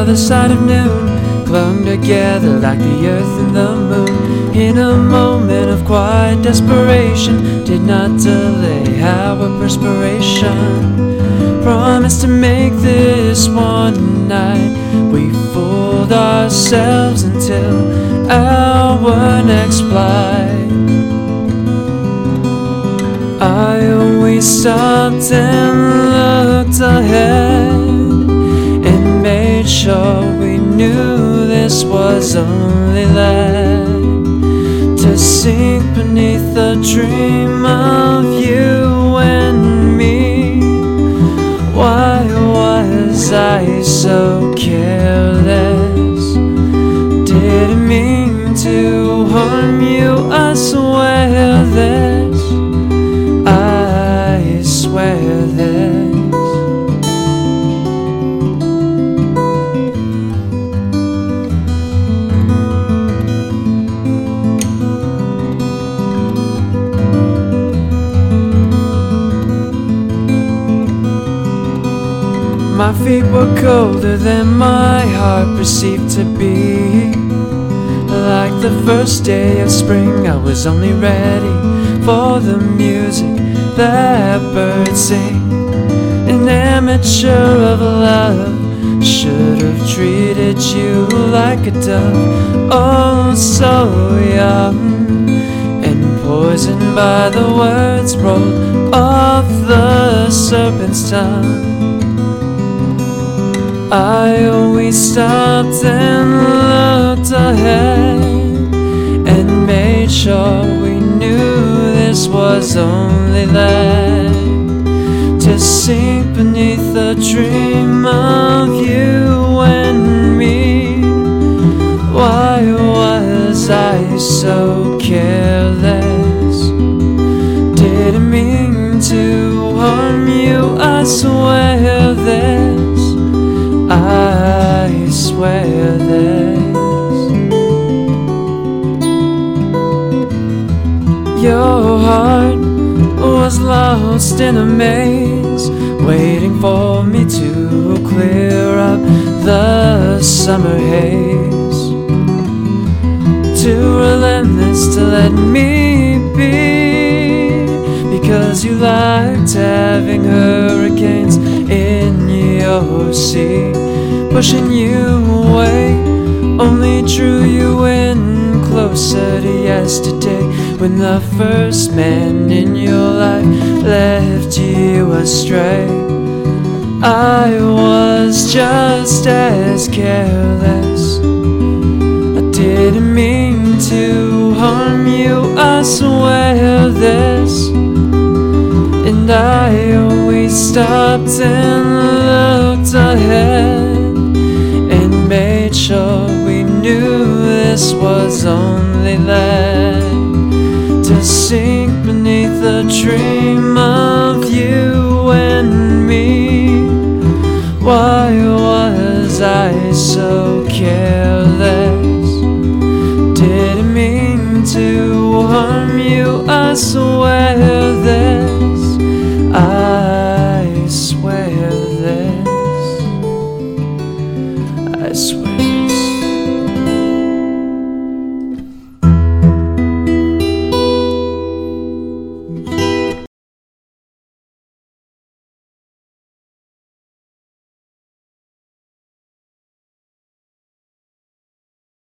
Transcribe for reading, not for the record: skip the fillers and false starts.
other side of noon, clung together like the earth and the moon. In a moment of quiet desperation, did not delay our perspiration. Promised to make this one night. We fooled ourselves until our next flight. I always stopped and looked ahead and made sure we knew this was only land to sink beneath the dream of you and me. Why was I so careless? Didn't mean to harm you, I swear this, I swear this. My feet were colder than my heart perceived to be. Like the first day of spring, I was only ready for the music that birds sing. An amateur of love should have treated you like a dove. Oh, so young and poisoned by the words rolled off the serpent's tongue. I always stopped and looked ahead and made sure we knew this was only land to sink beneath the dream of you and me. Why was I so careless? Didn't mean to harm you, I swear this, I swear this. Your heart was lost in a maze, waiting for me to clear up the summer haze. Too relentless to let me be, because you liked having hurricanes in your sea, pushing you away, only drew you in closer to yesterday, when the first man in your life left you astray. I was just as careless. I didn't mean to harm you, I swear this, and I always stopped and looked ahead and made sure we knew this was only land to sink beneath the dream of you and me. Why was I so careless? Didn't mean to harm you, I swear